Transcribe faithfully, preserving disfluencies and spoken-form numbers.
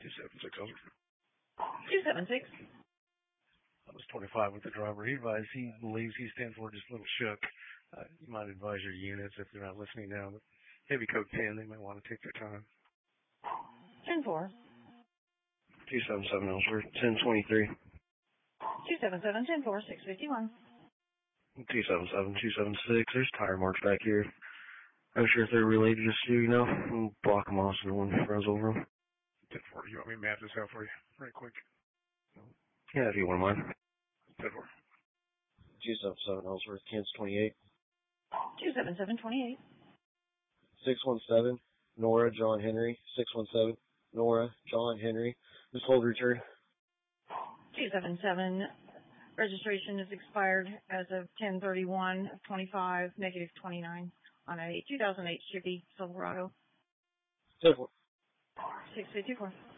two seven six over. two seven six. That was twenty-five with the driver. He advised he believes he stands for just a little shook. Uh, you might advise your units if they're not listening now. But heavy code ten, they might want to take their time. ten four. two seven seven Ellsworth, ten twenty-three. two seven seven, ten four, six fifty-one. two seven seven, two seven six. There's tire marks back here. I'm sure if they're related, just so you know, we'll block them off so no one runs over them. ten four, you want me to map this out for you right quick? Yeah, if you wouldn't mind. ten four. two seven seven Ellsworth, Kansas twenty-eight. two seven seven, twenty-eight. six one seven, Nora, John Henry. six one seven, Nora, John Henry. Just hold return. two seven seven, registration is expired as of ten thirty-one of twenty-five, negative twenty-nine on a two thousand eight Chevy Silverado. ten four. six fifty-four.